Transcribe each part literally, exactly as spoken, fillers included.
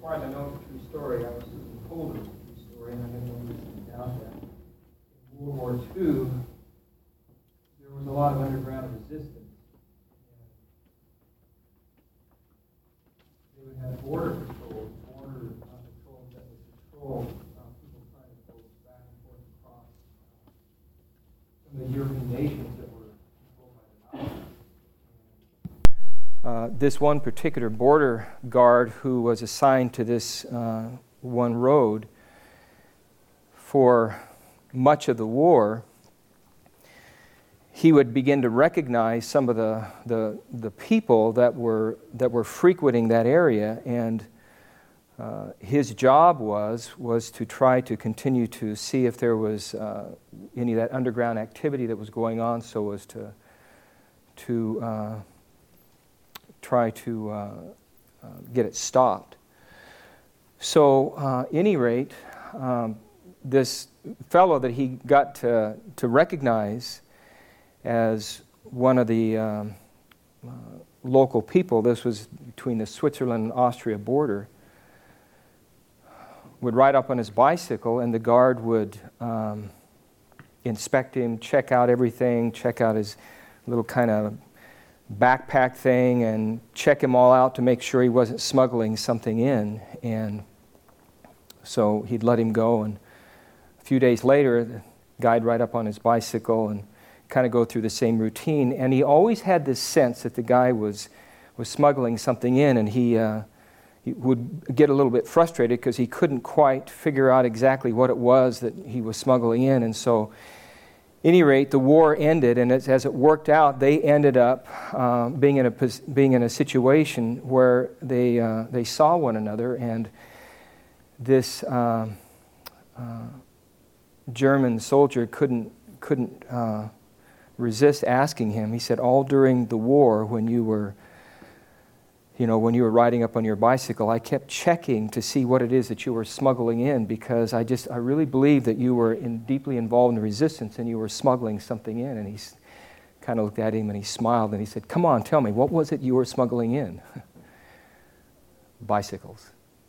far as I know, it's a true story. I was told it's a true story, and I have no reason to doubt that. In World War Two, there was a lot of underground resistance. And they would have border patrols, border uh, patrols that would patrol uh, people trying to go back and forth across uh, some of the European nations that were controlled by the Nazis. Uh, this one particular border guard who was assigned to this uh, one road for much of the war, he would begin to recognize some of the, the, the people that were, that were frequenting that area, and uh, his job was, was to try to continue to see if there was uh, any of that underground activity that was going on, so as to, to uh, try to uh, uh, get it stopped. So, uh, any rate, um, this fellow that he got to, to recognize as one of the um, uh, local people, this was between the Switzerland and Austria border, would ride up on his bicycle, and the guard would um, inspect him, check out everything, check out his little kind of backpack thing, and check him all out to make sure he wasn't smuggling something in. And so he'd let him go, and a few days later, the guy'd ride up on his bicycle and kind of go through the same routine. And he always had this sense that the guy was was smuggling something in, and he, uh, he would get a little bit frustrated because he couldn't quite figure out exactly what it was that he was smuggling in. And so at any rate, the war ended, and as, as it worked out, they ended up uh, being in a being in a situation where they uh, they saw one another, and this uh, uh, German soldier couldn't couldn't uh, resist asking him. He said, "All during the war, when you were, you know, when you were riding up on your bicycle, I kept checking to see what it is that you were smuggling in, because I just, I really believed that you were in, deeply involved in resistance and you were smuggling something in." And he kind of looked at him and he smiled and he said, "Come on, tell me, what was it you were smuggling in?" Bicycles.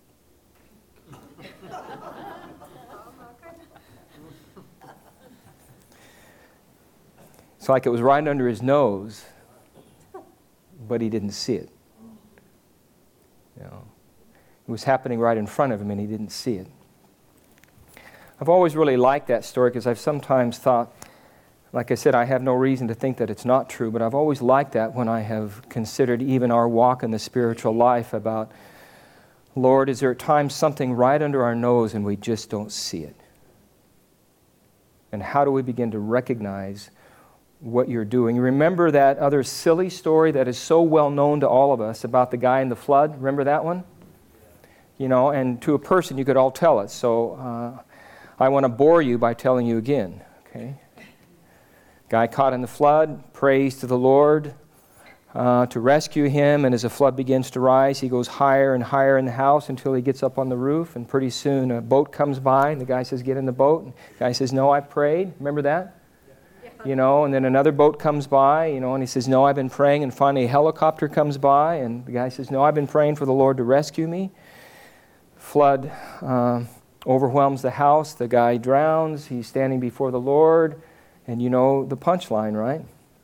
It's like it was right under his nose, but he didn't see it. You know, it was happening right in front of him and he didn't see it. I've always really liked that story because I've sometimes thought, like I said, I have no reason to think that it's not true, but I've always liked that when I have considered even our walk in the spiritual life about, Lord, is there at times something right under our nose and we just don't see it? And how do we begin to recognize what you're doing? Remember that other silly story that is so well known to all of us about the guy in the flood? Remember that one? You know, and to a person you could all tell it. So uh, I want to bore you by telling you again. Okay. Guy caught in the flood, prays to the Lord uh, to rescue him, and as the flood begins to rise, he goes higher and higher in the house until he gets up on the roof, and pretty soon a boat comes by, and the guy says, "Get in the boat." And the guy says, "No, I prayed." Remember that? You know, and then another boat comes by, you know, and he says, "No, I've been praying." And finally a helicopter comes by, and the guy says, "No, I've been praying for the Lord to rescue me." Flood uh, overwhelms the house. The guy drowns. He's standing before the Lord. And you know the punchline, right?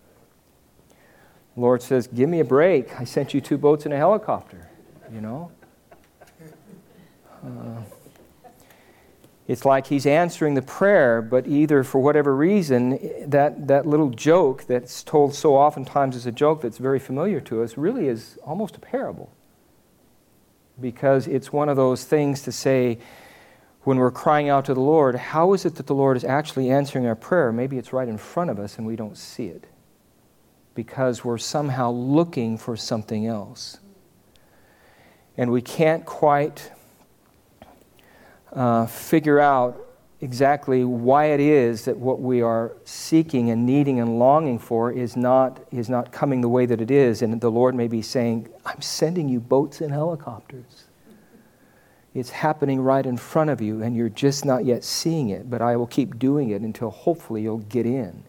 The Lord says, "Give me a break. I sent you two boats and a helicopter," you know. Uh, It's like he's answering the prayer, but either for whatever reason, that, that little joke that's told so oftentimes as a joke that's very familiar to us really is almost a parable. Because it's one of those things to say, when we're crying out to the Lord, how is it that the Lord is actually answering our prayer? Maybe it's right in front of us and we don't see it, because we're somehow looking for something else. And we can't quite Uh, figure out exactly why it is that what we are seeking and needing and longing for is not is not coming the way that it is. And the Lord may be saying, "I'm sending you boats and helicopters. It's happening right in front of you, and you're just not yet seeing it, but I will keep doing it until hopefully you'll get in."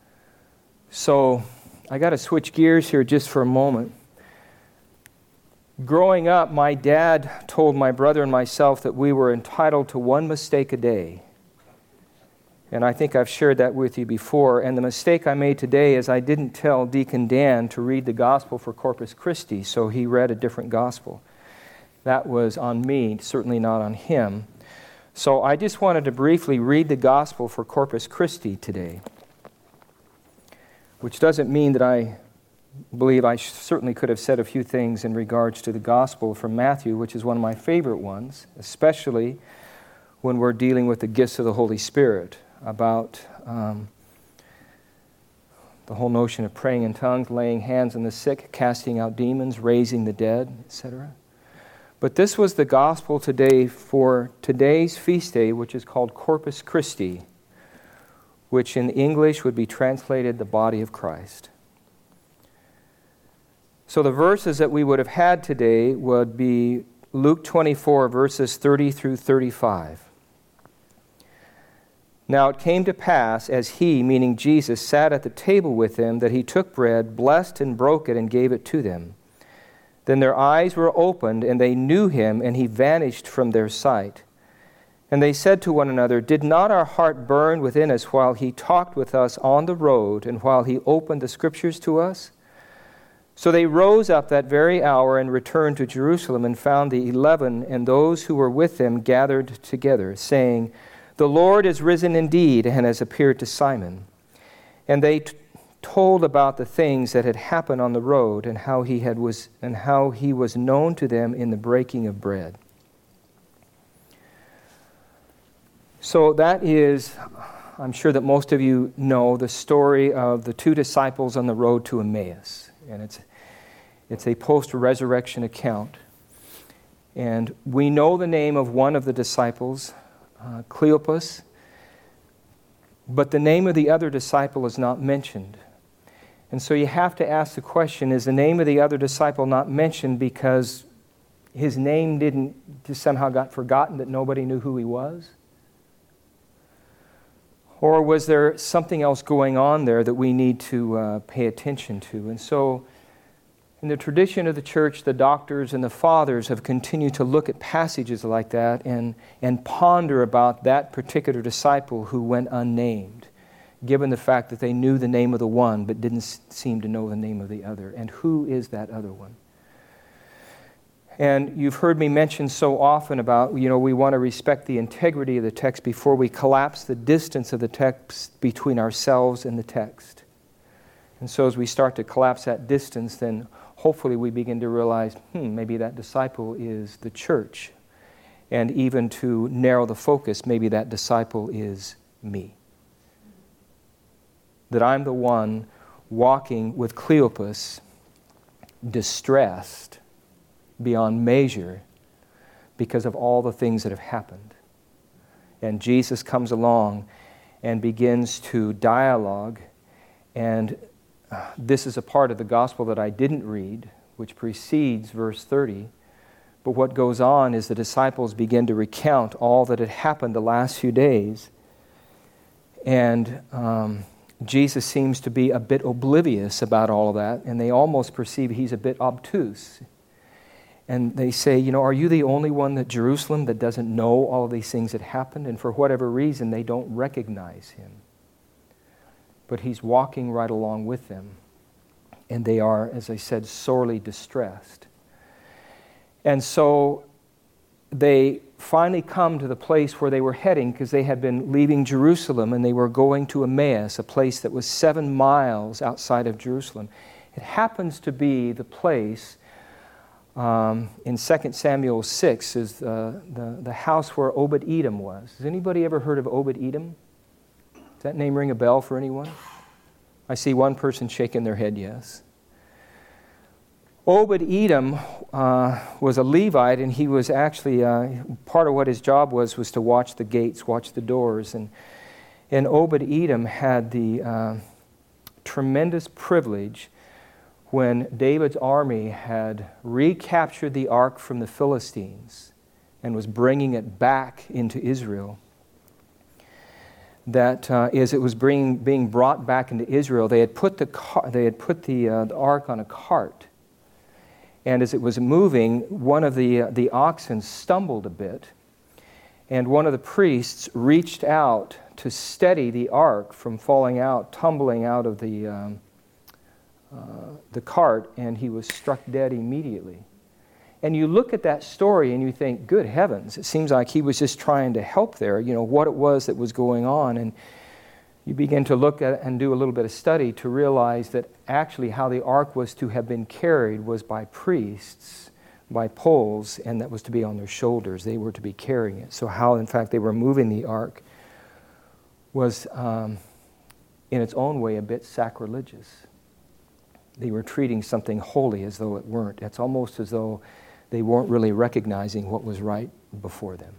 So I got to switch gears here just for a moment. Growing up, my dad told my brother and myself that we were entitled to one mistake a day. And I think I've shared that with you before. And the mistake I made today is I didn't tell Deacon Dan to read the gospel for Corpus Christi, so he read a different gospel. That was on me, certainly not on him. So I just wanted to briefly read the gospel for Corpus Christi today, which doesn't mean that I believe I certainly could have said a few things in regards to the gospel from Matthew, which is one of my favorite ones, especially when we're dealing with the gifts of the Holy Spirit, about um, the whole notion of praying in tongues, laying hands on the sick, casting out demons, raising the dead, et cetera. But this was the gospel today for today's feast day, which is called Corpus Christi, which in English would be translated the body of Christ. So the verses that we would have had today would be Luke twenty-four, verses thirty through thirty-five. Now it came to pass, as he, meaning Jesus, sat at the table with them, that he took bread, blessed and broke it, and gave it to them. Then their eyes were opened, and they knew him, and he vanished from their sight. And they said to one another, Did not our heart burn within us while he talked with us on the road, and while he opened the Scriptures to us? So they rose up that very hour and returned to Jerusalem, and found the eleven and those who were with them gathered together, saying, The Lord is risen indeed, and has appeared to Simon. And they t- told about the things that had happened on the road, and how he had was and how he was known to them in the breaking of bread. So that is, I'm sure that most of you know, the story of the two disciples on the road to Emmaus. And it's it's a post-resurrection account. And we know the name of one of the disciples, uh, Cleopas, but the name of the other disciple is not mentioned. And so you have to ask the question, is the name of the other disciple not mentioned because his name didn't, just somehow got forgotten, that nobody knew who he was? Or was there something else going on there that we need to uh, pay attention to? And so, in the tradition of the church, the doctors and the fathers have continued to look at passages like that and, and ponder about that particular disciple who went unnamed, given the fact that they knew the name of the one but didn't seem to know the name of the other. And who is that other one? And you've heard me mention so often about, you know, we want to respect the integrity of the text before we collapse the distance of the text between ourselves and the text. And so as we start to collapse that distance, then hopefully we begin to realize, hmm, maybe that disciple is the church. And even to narrow the focus, maybe that disciple is me. That I'm the one walking with Cleopas, distressed beyond measure because of all the things that have happened. And Jesus comes along and begins to dialogue, and uh, this is a part of the gospel that I didn't read, which precedes verse thirty. But what goes on is the disciples begin to recount all that had happened the last few days, and um, Jesus seems to be a bit oblivious about all of that, and they almost perceive he's a bit obtuse. And they say, you know, are you the only one at Jerusalem that doesn't know all of these things that happened? And for whatever reason, they don't recognize him. But he's walking right along with them. And they are, as I said, sorely distressed. And so they finally come to the place where they were heading, because they had been leaving Jerusalem and they were going to Emmaus, a place that was seven miles outside of Jerusalem. It happens to be the place Um, in Second Samuel six is uh, the, the house where Obed-Edom was. Has anybody ever heard of Obed-Edom? Does that name ring a bell for anyone? I see one person shaking their head yes. Obed-Edom uh, was a Levite, and he was actually, uh, part of what his job was, was to watch the gates, watch the doors. And, and Obed-Edom had the uh, tremendous privilege, when David's army had recaptured the ark from the Philistines and was bringing it back into Israel, that uh, as it was bringing, being brought back into Israel, they had put the car, they had put the, uh, the ark on a cart, And as it was moving, one of the, uh, the oxen stumbled a bit, and one of the priests reached out to steady the ark from falling out, tumbling out of the, um, uh, the cart, and he was struck dead immediately. And you look at that story and you think, good heavens, it seems like he was just trying to help there, you know, what it was that was going on. And you begin to look at and do a little bit of study to realize that actually how the ark was to have been carried was by priests, by poles, and that was to be on their shoulders. They were to be carrying it. So how, in fact, they were moving the ark was, um, in its own way, a bit sacrilegious. They were treating something holy as though it weren't. It's almost as though they weren't really recognizing what was right before them.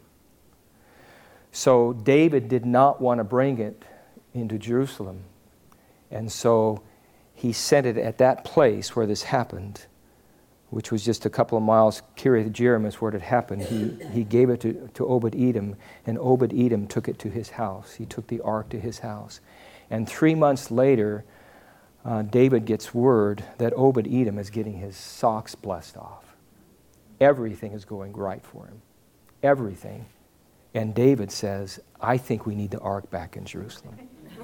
So David did not want to bring it into Jerusalem. And so he sent it at that place where this happened, which was just a couple of miles, Kiriath Jearim is where it had happened. He, he gave it to, to Obed-Edom, and Obed-Edom took it to his house. He took the ark to his house. And three months later, uh, David gets word that Obed-Edom is getting his socks blessed off. Everything is going right for him. Everything. And David says, I think we need the ark back in Jerusalem.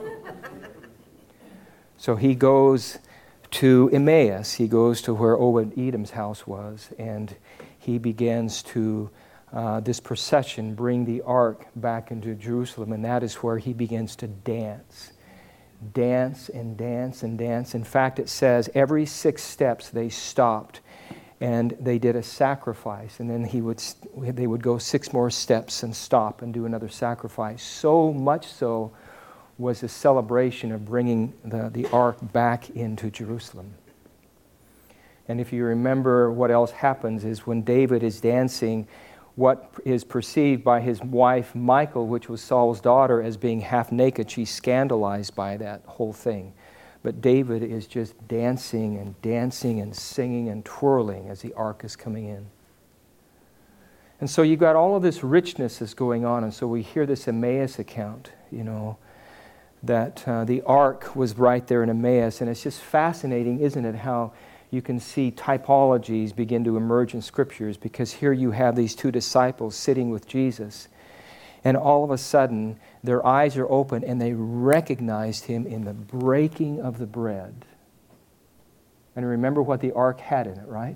So he goes to Emmaus. He goes to where Obed-Edom's house was, and he begins to, uh, this procession, bring the ark back into Jerusalem, and that is where he begins to dance. Dance and dance and dance. In fact, it says every six steps they stopped and they did a sacrifice, and then he would they would go six more steps and stop and do another sacrifice. So much so was the celebration of bringing the, the ark back into Jerusalem. And if you remember, what else happens is when David is dancing, what is perceived by his wife Michal, which was Saul's daughter, as being half naked, she's scandalized by that whole thing. But David is just dancing and dancing and singing and twirling as the ark is coming in. And so you've got all of this richness that's going on. And so we hear this Emmaus account, you know, that uh, the ark was right there in Emmaus. And it's just fascinating, isn't it, how you can see typologies begin to emerge in Scriptures, because here you have these two disciples sitting with Jesus. And all of a sudden, their eyes are open and they recognized him in the breaking of the bread. And remember what the ark had in it, right?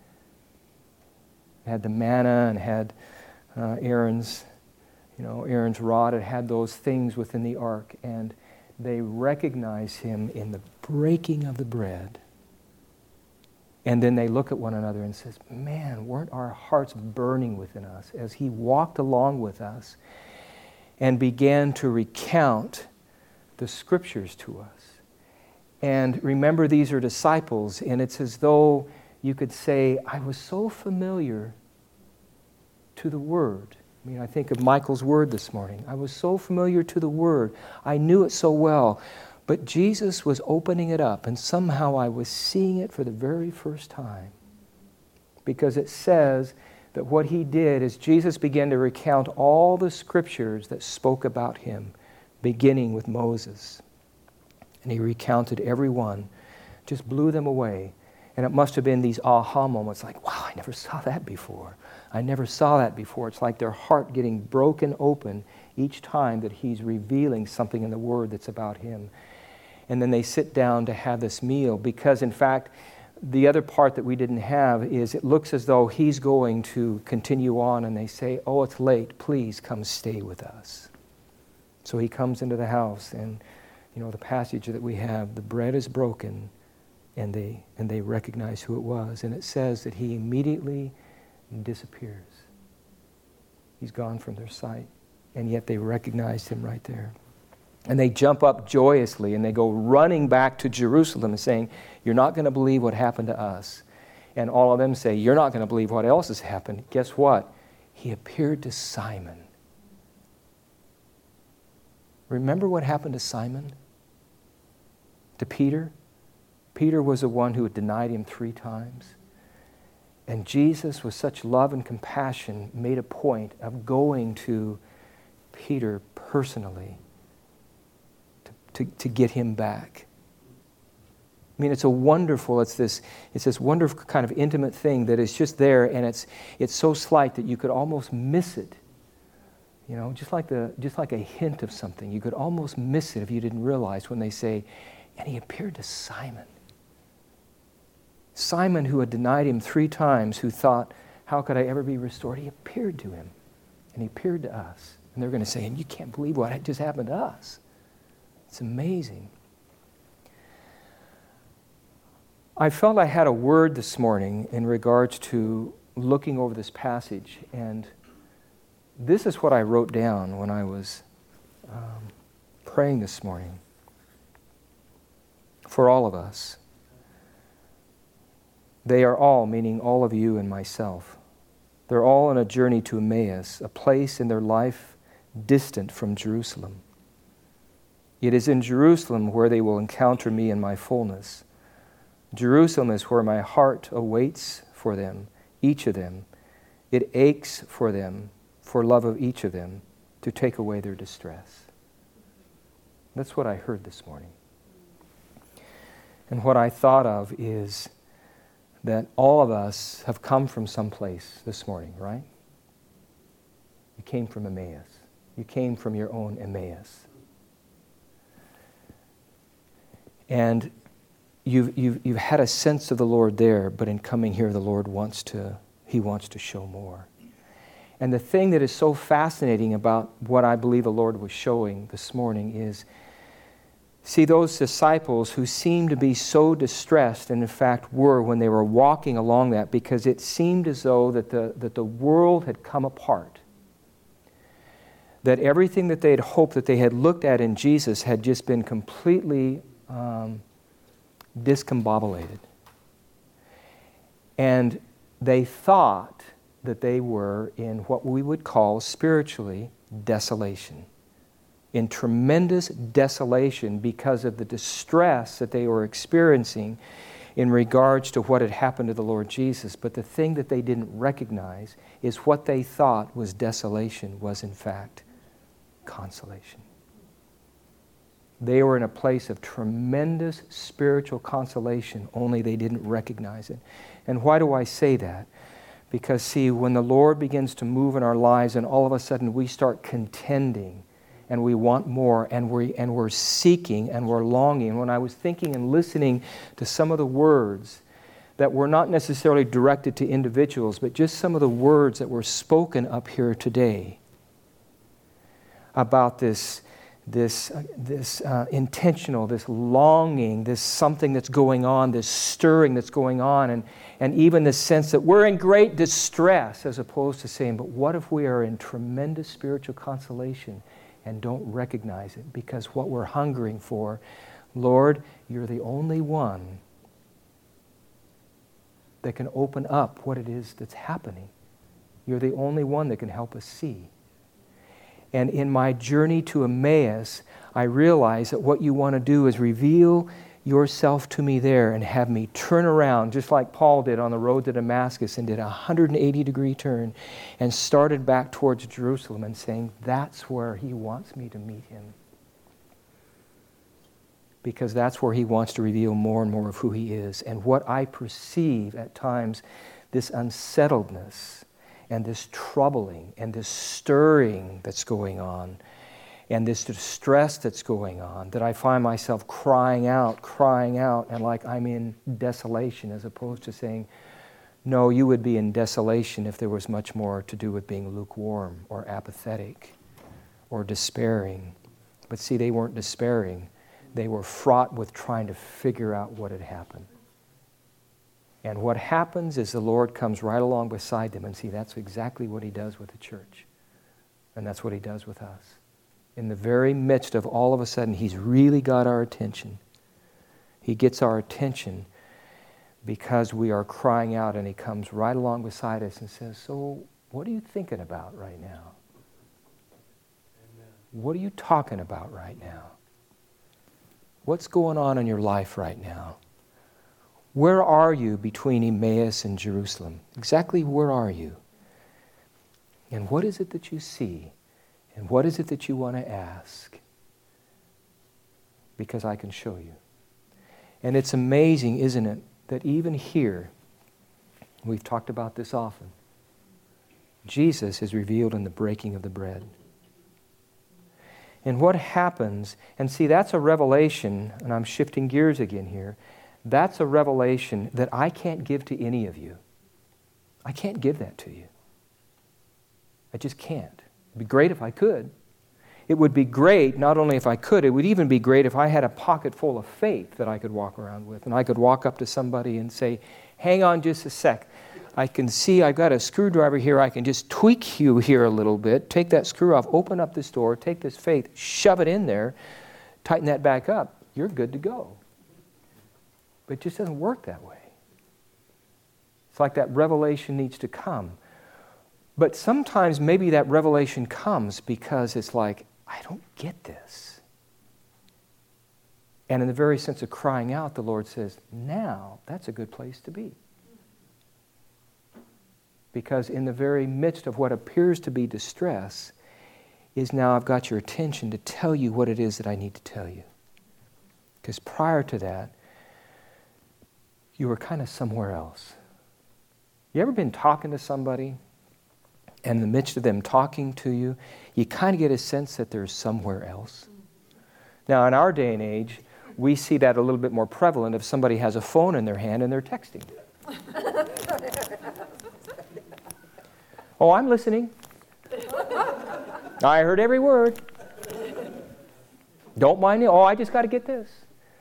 It had the manna and had uh, Aaron's, you know, Aaron's rod. It had those things within the ark. And they recognized him in the breaking of the bread. And then they look at one another and says, man, weren't our hearts burning within us as he walked along with us and began to recount the Scriptures to us. And remember, these are disciples, and it's as though you could say, I was so familiar to the Word. I mean, I think of Michael's word this morning. I was so familiar to the Word. I knew it so well. But Jesus was opening it up, and somehow I was seeing it for the very first time. Because it says that what he did is Jesus began to recount all the Scriptures that spoke about him, beginning with Moses. And he recounted every one, just blew them away. And it must have been these aha moments like, wow, I never saw that before. I never saw that before. It's like their heart getting broken open each time that he's revealing something in the Word that's about him. And then they sit down to have this meal, because in fact, the other part that we didn't have is it looks as though he's going to continue on, and they say, oh, it's late, please come stay with us. So he comes into the house, and you know the passage that we have, the bread is broken, and they and they recognize who it was. And it says that he immediately disappears. He's gone from their sight, and yet they recognized him right there. And they jump up joyously and they go running back to Jerusalem and saying, you're not going to believe what happened to us. And all of them say, you're not going to believe what else has happened. Guess what? He appeared to Simon. Remember what happened to Simon? To Peter? Peter was the one who had denied him three times. And Jesus, with such love and compassion, made a point of going to Peter personally To, to get him back. I mean, it's a wonderful, it's this, it's this wonderful kind of intimate thing that is just there, and it's, it's so slight that you could almost miss it. You know, just like the, just like a hint of something. You could almost miss it if you didn't realize when they say, and he appeared to Simon. Simon, who had denied him three times, who thought, how could I ever be restored? He appeared to him, and he appeared to us. And they're going to say, and you can't believe what had just happened to us. It's amazing. I felt I had a word this morning in regards to looking over this passage, and this is what I wrote down when I was um, praying this morning for all of us. They are all, meaning all of you and myself, they're all on a journey to Emmaus, a place in their life distant from Jerusalem. It is in Jerusalem where they will encounter me in my fullness. Jerusalem is where my heart awaits for them, each of them. It aches for them, for love of each of them, to take away their distress. That's what I heard this morning. And what I thought of is that all of us have come from someplace this morning, right? You came from Emmaus. You came from your own Emmaus. And You've, you've, you've had a sense of the Lord there, but in coming here, the Lord wants to, He wants to show more. And the thing that is so fascinating about what I believe the Lord was showing this morning is, see, those disciples who seemed to be so distressed, and in fact were when they were walking along that, because it seemed as though that the, that the world had come apart. That everything that they had hoped that they had looked at in Jesus had just been completely Um, discombobulated. And they thought that they were in what we would call spiritually desolation. In tremendous desolation because of the distress that they were experiencing in regards to what had happened to the Lord Jesus. But the thing that they didn't recognize is what they thought was desolation was in fact consolation. They were in a place of tremendous spiritual consolation, only they didn't recognize it. And why do I say that? Because, see, when the Lord begins to move in our lives and all of a sudden we start contending and we want more and, we, and we're seeking and we're longing. When I was thinking and listening to some of the words that were not necessarily directed to individuals, but just some of the words that were spoken up here today about this this, uh, this uh, intentional, this longing, this something that's going on, this stirring that's going on, and, and even the sense that we're in great distress, as opposed to saying, but what if we are in tremendous spiritual consolation and don't recognize it? Because what we're hungering for, Lord, you're the only one that can open up what it is that's happening. You're the only one that can help us see. And in my journey to Emmaus, I realize that what you want to do is reveal yourself to me there and have me turn around, just like Paul did on the road to Damascus, and did a one hundred eighty degree turn and started back towards Jerusalem and saying, that's where he wants me to meet him. Because that's where he wants to reveal more and more of who he is. And what I perceive at times, this unsettledness, and this troubling and this stirring that's going on and this distress that's going on, that I find myself crying out, crying out, and like I'm in desolation, as opposed to saying, no, you would be in desolation if there was much more to do with being lukewarm or apathetic or despairing. But see, they weren't despairing. They were fraught with trying to figure out what had happened. And what happens is the Lord comes right along beside them, and see, that's exactly what he does with the church. And that's what he does with us. In the very midst of all of a sudden, he's really got our attention. He gets our attention because we are crying out, and he comes right along beside us and says, so what are you thinking about right now? Amen. What are you talking about right now? What's going on in your life right now? Where are you between Emmaus and Jerusalem? Exactly where are you? And what is it that you see? And what is it that you want to ask? Because I can show you. And it's amazing, isn't it, that even here, we've talked about this often, Jesus is revealed in the breaking of the bread. And what happens, and see, that's a revelation, and I'm shifting gears again here, that's a revelation that I can't give to any of you. I can't give that to you. I just can't. It'd be great if I could. It would be great, not only if I could, it would even be great if I had a pocket full of faith that I could walk around with, and I could walk up to somebody and say, hang on just a sec. I can see I've got a screwdriver here. I can just tweak you here a little bit, take that screw off, open up this door, take this faith, shove it in there, tighten that back up. You're good to go. But it just doesn't work that way. It's like that revelation needs to come. But sometimes maybe that revelation comes because it's like, I don't get this. And in the very sense of crying out, the Lord says, now that's a good place to be. Because in the very midst of what appears to be distress is now I've got your attention to tell you what it is that I need to tell you. Because prior to that, you were kind of somewhere else. You ever been talking to somebody, and in the midst of them talking to you, you kind of get a sense that they're somewhere else? Now, in our day and age, we see that a little bit more prevalent if somebody has a phone in their hand and they're texting. Oh, I'm listening. I heard every word. Don't mind it. Oh, I just got to get this.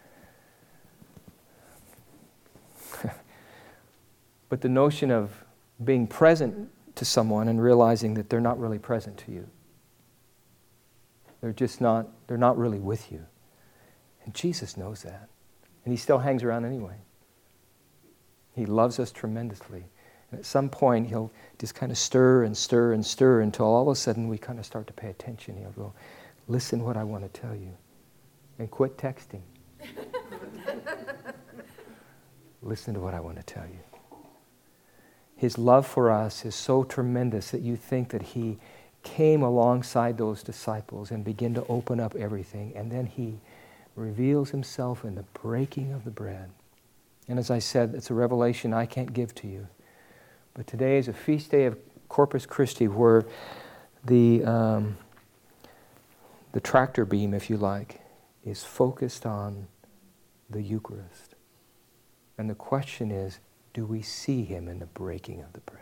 But the notion of being present to someone and realizing that they're not really present to you. They're just not, they're not really with you. And Jesus knows that. And He still hangs around anyway. He loves us tremendously. And at some point, He'll just kind of stir and stir and stir until all of a sudden we kind of start to pay attention. He'll go, listen what I want to tell you. And quit texting. Listen to what I want to tell you. His love for us is so tremendous that you think that He came alongside those disciples and began to open up everything. And then He reveals Himself in the breaking of the bread. And as I said, it's a revelation I can't give to you. But today is a feast day of Corpus Christi where the, um, the tractor beam, if you like, is focused on the Eucharist. And the question is, do we see Him in the breaking of the bread?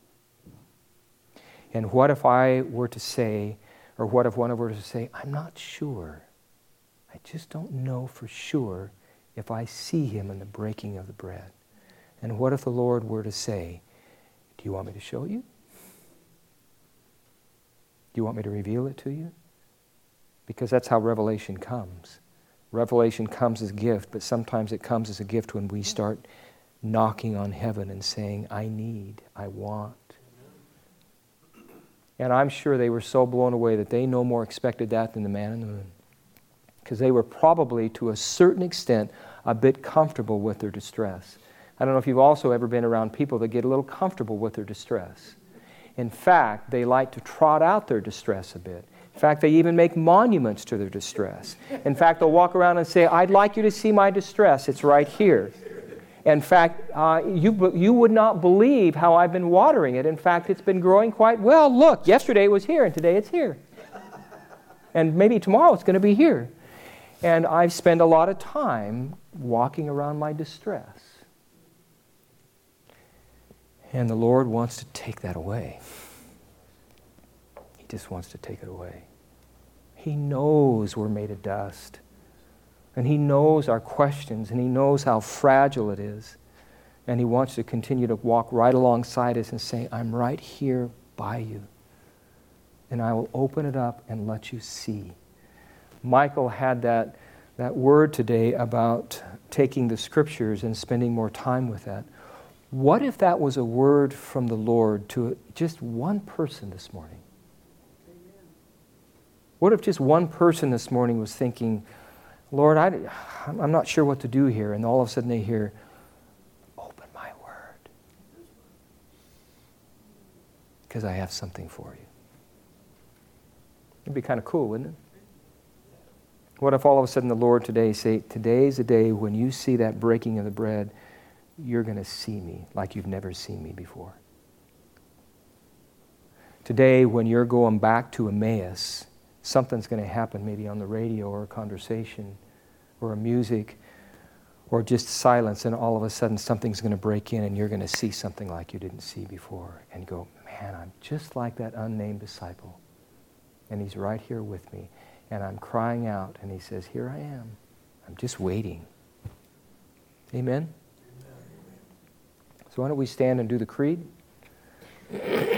And what if I were to say, or what if one of us were to say, I'm not sure. I just don't know for sure if I see Him in the breaking of the bread. And what if the Lord were to say, do you want me to show you? Do you want me to reveal it to you? Because that's how revelation comes. Revelation comes as a gift, but sometimes it comes as a gift when we start knocking on heaven and saying, I need, I want. And I'm sure they were so blown away that they no more expected that than the man in the moon. Because they were probably, to a certain extent, a bit comfortable with their distress. I don't know if you've also ever been around people that get a little comfortable with their distress. In fact, they like to trot out their distress a bit. In fact, they even make monuments to their distress. In fact, they'll walk around and say, I'd like you to see my distress. It's right here. In fact, uh, you, you would not believe how I've been watering it. In fact, it's been growing quite well. Look, yesterday it was here, and today it's here. And maybe tomorrow it's going to be here. And I've spent a lot of time walking around my distress. And the Lord wants to take that away. He just wants to take it away. He knows we're made of dust. And He knows our questions, and He knows how fragile it is. And He wants to continue to walk right alongside us and say, I'm right here by you. And I will open it up and let you see. Michael had that, that word today about taking the Scriptures and spending more time with that. What if that was a word from the Lord to just one person this morning? What if just one person this morning was thinking, Lord, I, I'm not sure what to do here, and all of a sudden they hear, open my word, because I have something for you. It'd be kind of cool, wouldn't it? What if all of a sudden the Lord today say, today's the day when you see that breaking of the bread, you're going to see me like you've never seen me before. Today, when you're going back to Emmaus, something's going to happen, maybe on the radio or a conversation or a music or just silence, and all of a sudden something's going to break in and you're going to see something like you didn't see before and go, man, I'm just like that unnamed disciple. And he's right here with me. And I'm crying out, and he says, here I am. I'm just waiting. Amen? Amen. So why don't we stand and do the creed?